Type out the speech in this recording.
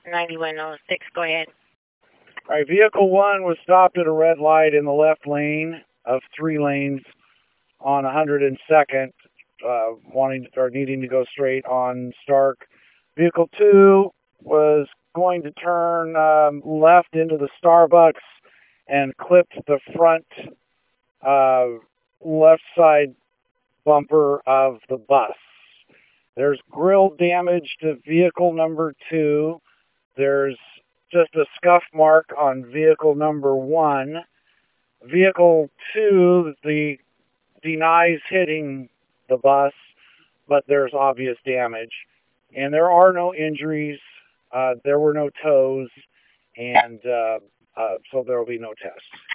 9106, go ahead. All right, vehicle 1 was stopped at a red light in the left lane of 3 lanes on 102nd, needing to go straight on Stark. Vehicle 2 was going to turn left into the Starbucks and clipped the front left side bumper of the bus. There's grill damage to vehicle number 2. There's just a scuff mark on vehicle number 1. Vehicle 2 denies hitting the bus, but there's obvious damage. And there are no injuries. There were no tows, and so there will be no tests.